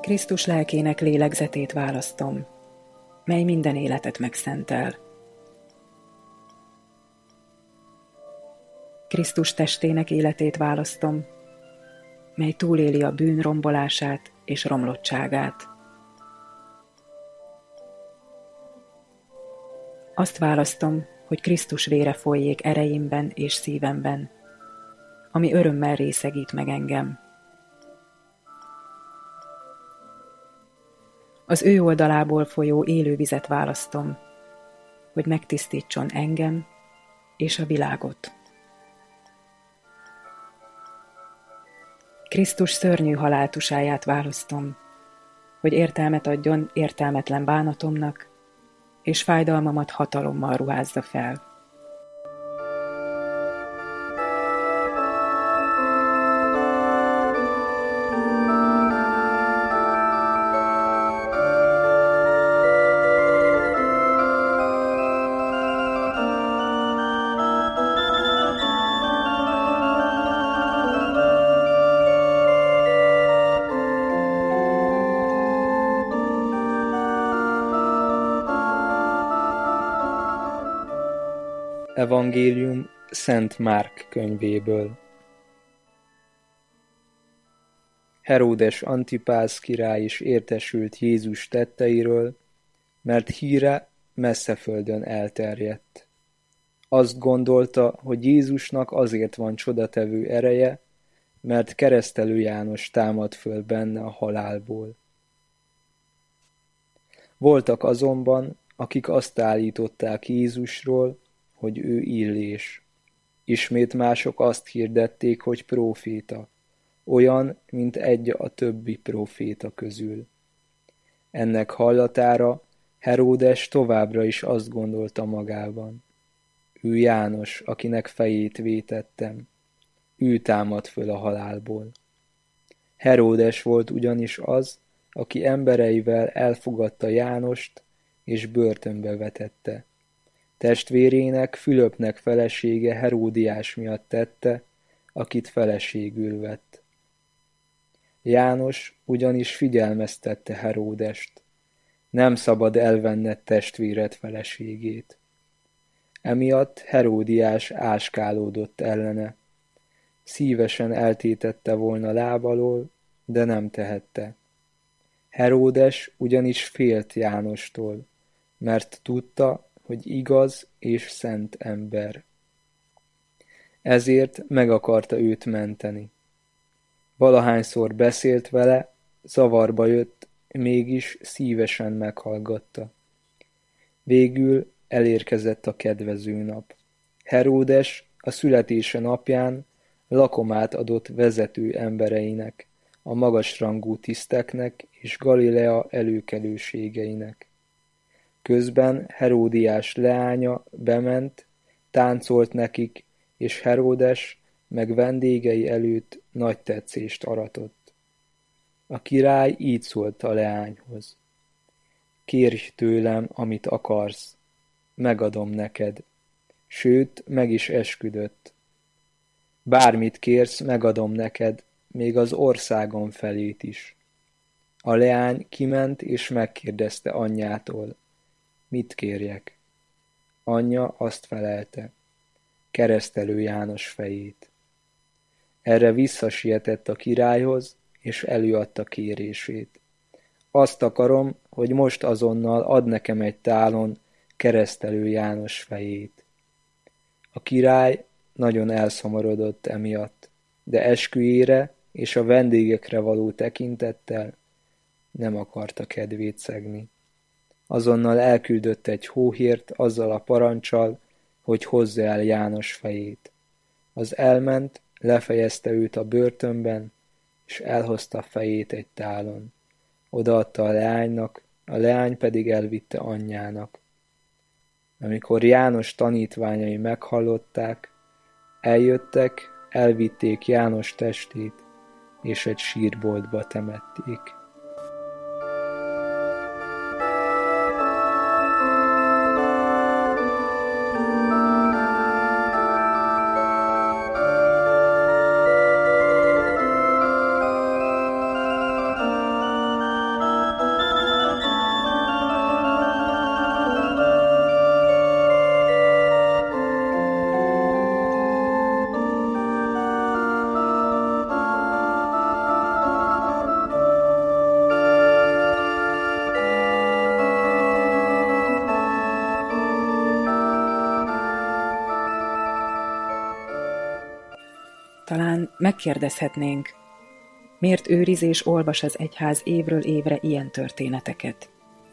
Krisztus lelkének lélegzetét választom, mely minden életet megszentel. Krisztus testének életét választom, mely túléli a bűn rombolását és romlottságát. Azt választom, hogy Krisztus vére folyjék erejémben és szívemben, ami örömmel részegít meg engem. Az ő oldalából folyó élő vizet választom, hogy megtisztítson engem és a világot. Krisztus szörnyű haláltusáját választom, hogy értelmet adjon értelmetlen bánatomnak, és fájdalmamat hatalommal ruházza fel. Evangélium Szent Márk könyvéből. Heródes Antipász király is értesült Jézus tetteiről, mert híre messze földön elterjedt. Azt gondolta, hogy Jézusnak azért van csodatevő ereje, mert Keresztelő János támad föl benne a halálból. Voltak azonban, akik azt állították Jézusról, hogy ő Illés. Ismét mások azt hirdették, hogy próféta, olyan, mint egy a többi próféta közül. Ennek hallatára Heródes továbbra is azt gondolta magában. Ő János, akinek fejét vétettem. Ő támad föl a halálból. Heródes volt ugyanis az, aki embereivel elfogadta Jánost, és börtönbe vetette. Testvérének, Fülöpnek felesége Heródiás miatt tette, akit feleségül vett. János ugyanis figyelmeztette Heródest, nem szabad elvenned testvéred feleségét. Emiatt Heródiás áskálódott ellene. Szívesen eltétette volna láb alól, de nem tehette. Heródes ugyanis félt Jánostól, mert tudta, hogy igaz és szent ember. Ezért meg akarta őt menteni. Valahányszor beszélt vele, zavarba jött, mégis szívesen meghallgatta. Végül elérkezett a kedvező nap. Heródes a születése napján lakomát adott vezető embereinek, a magasrangú tiszteknek és Galilea előkelőségeinek. Közben Heródiás leánya bement, táncolt nekik, és Heródes meg vendégei előtt nagy tetszést aratott. A király így szólt a leányhoz. Kérj tőlem, amit akarsz, megadom neked. Sőt, meg is esküdött. Bármit kérsz, megadom neked, még az országom felét is. A leány kiment és megkérdezte anyjától, mit kérjek? Anyja azt felelte, Keresztelő János fejét. Erre visszasietett a királyhoz, és előadta kérését. Azt akarom, hogy most azonnal ad nekem egy tálon Keresztelő János fejét. A király nagyon elszomorodott emiatt, de esküjére és a vendégekre való tekintettel nem akarta kedvét szegni. Azonnal elküldött egy hóhért azzal a paranccsal, hogy hozza el János fejét. Az elment, lefejezte őt a börtönben, és elhozta fejét egy tálon. Odaadta a leánynak, a leány pedig elvitte anyjának. Amikor János tanítványai meghallották, eljöttek, elvitték János testét, és egy sírboltba temették. Talán megkérdezhetnénk, miért őriz és olvas az egyház évről évre ilyen történeteket?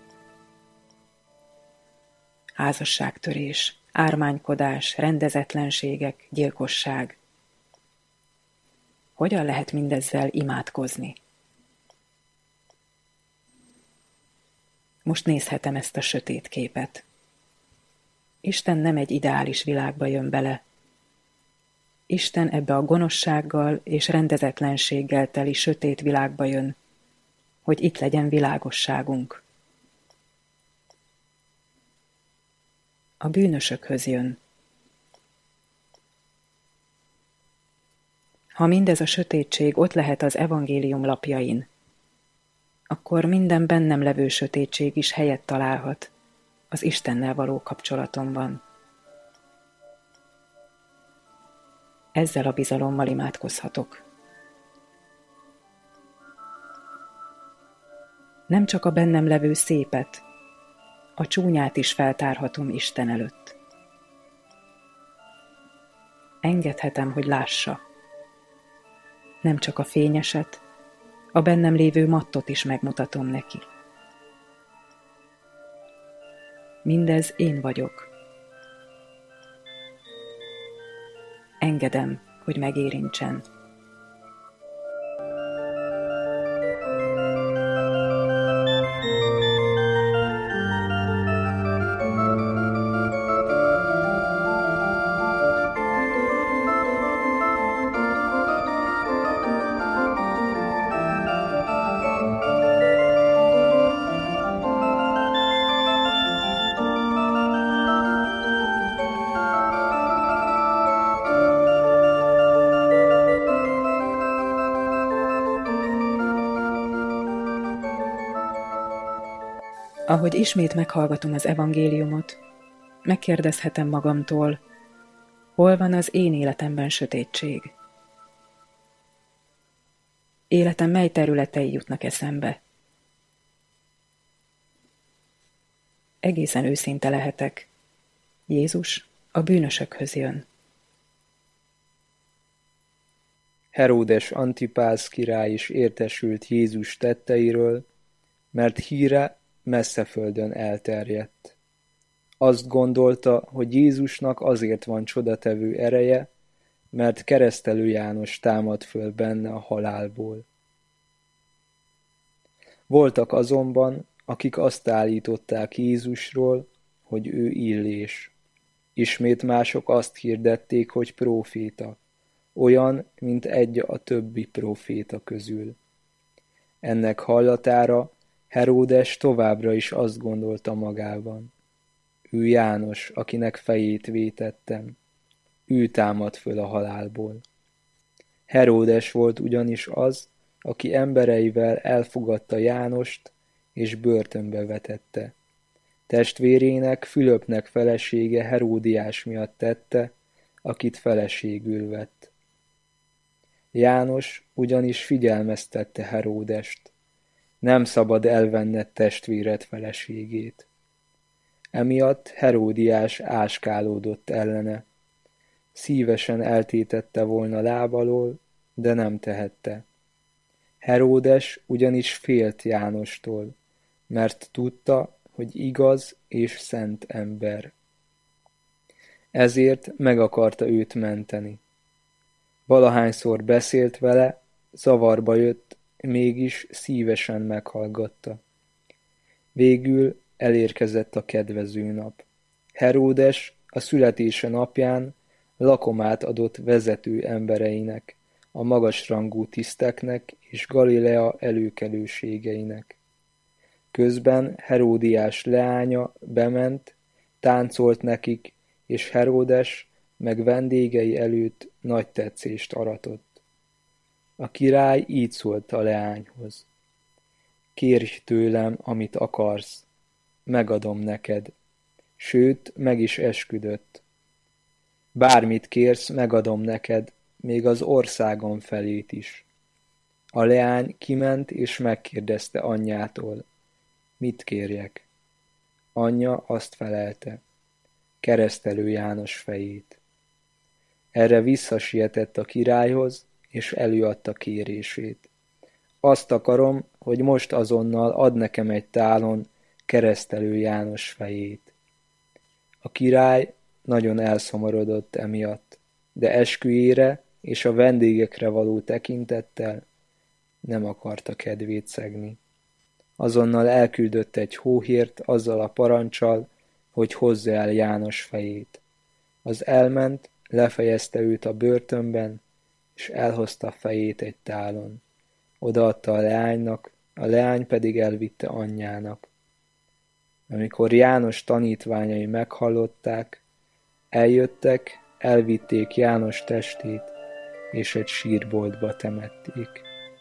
Házasságtörés, ármánykodás, rendezetlenségek, gyilkosság. Hogyan lehet mindezzel imádkozni? Most nézhetem ezt a sötét képet. Isten nem egy ideális világba jön bele. Isten ebbe a gonoszsággal és rendezetlenséggel teli sötét világba jön, hogy itt legyen világosságunk. A bűnösökhöz jön. Ha mindez a sötétség ott lehet az evangélium lapjain, akkor minden bennem levő sötétség is helyet találhat az Istennel való kapcsolatomban. Ezzel a bizalommal imádkozhatok. Nem csak a bennem levő szépet, a csúnyát is feltárhatom Isten előtt. Engedhetem, hogy lássa. Nem csak a fényeset, a bennem lévő mattot is megmutatom neki. Mindez én vagyok. Engedem, hogy megérintsen. Ahogy ismét meghallgatom az evangéliumot, megkérdezhetem magamtól, hol van az én életemben sötétség? Életem mely területei jutnak eszembe? Egészen őszinte lehetek. Jézus a bűnösökhöz jön. Heródes Antipász király is értesült Jézus tetteiről, mert híre messze földön elterjedt. Azt gondolta, hogy Jézusnak azért van csodatevő ereje, mert Keresztelő János támad föl benne a halálból. Voltak azonban, akik azt állították Jézusról, hogy ő illés. Ismét mások azt hirdették, hogy próféta, olyan, mint egy a többi próféta közül. Ennek hallatára Heródes továbbra is azt gondolta magában. Ő János, akinek fejét vétettem. Ő támad föl a halálból. Heródes volt ugyanis az, aki embereivel elfogadta Jánost, és börtönbe vetette. Testvérének, Fülöpnek felesége Heródiás miatt tette, akit feleségül vett. János ugyanis figyelmeztette Heródest. Nem szabad elvenned testvéred feleségét. Emiatt Heródiás áskálódott ellene. Szívesen eltétette volna láb alól, de nem tehette. Heródes ugyanis félt Jánostól, mert tudta, hogy igaz és szent ember. Ezért meg akarta őt menteni. Valahányszor beszélt vele, zavarba jött, mégis szívesen meghallgatta. Végül elérkezett a kedvező nap. Heródes a születése napján lakomát adott vezető embereinek, a magasrangú tiszteknek és Galilea előkelőségeinek. Közben Heródiás leánya bement, táncolt nekik, és Heródes meg vendégei előtt nagy tetszést aratott. A király így szólt a leányhoz. Kérj tőlem, amit akarsz, megadom neked. Sőt, meg is esküdött. Bármit kérsz, megadom neked, még az országom felét is. A leány kiment és megkérdezte anyjától, mit kérjek. Anyja azt felelte, Keresztelő János fejét. Erre visszasietett a királyhoz, és előadta kérését. Azt akarom, hogy most azonnal add nekem egy tálon Keresztelő János fejét. A király nagyon elszomorodott emiatt, de esküjére és a vendégekre való tekintettel nem akarta kedvét szegni. Azonnal elküldött egy hóhért azzal a paranccsal, hogy hozza el János fejét. Az elment, lefejezte őt a börtönben, és elhozta fejét egy tálon. Odaadta a leánynak, a leány pedig elvitte anyjának. Amikor János tanítványai meghallották, eljöttek, elvitték János testét, és egy sírboltba temették.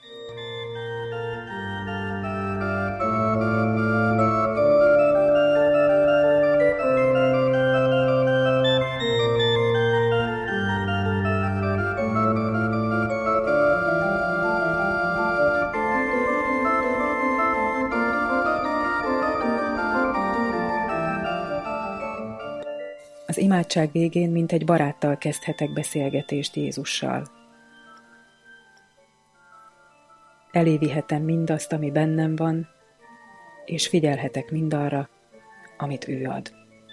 Az imádság végén mintegy baráttal kezdhetek beszélgetést Jézussal. Elévihetem mindazt, ami bennem van, és figyelhetek mindarra, amit ő ad.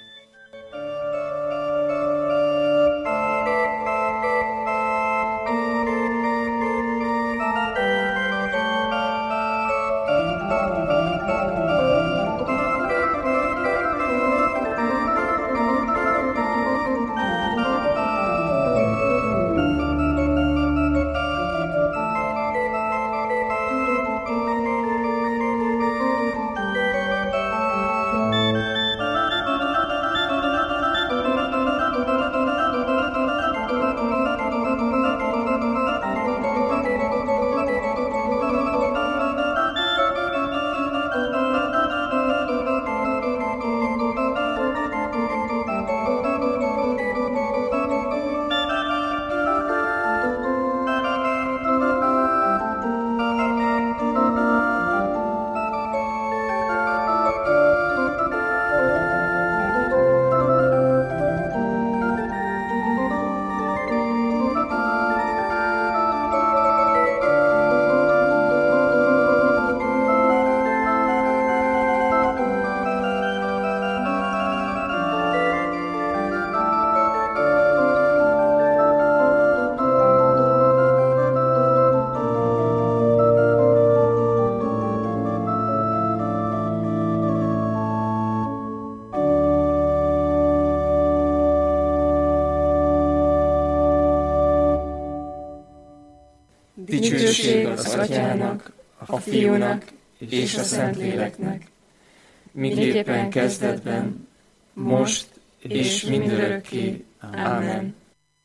Dicsőség az Atyának, a Fiúnak és a Szentléleknek, miképpen kezdetben, most és mindörökké. Ámen.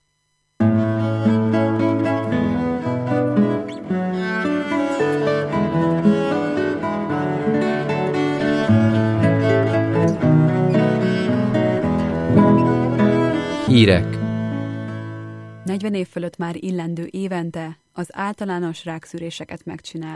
Hírek. 40 év fölött már illendő évente az általános rákszűréseket megcsinálni.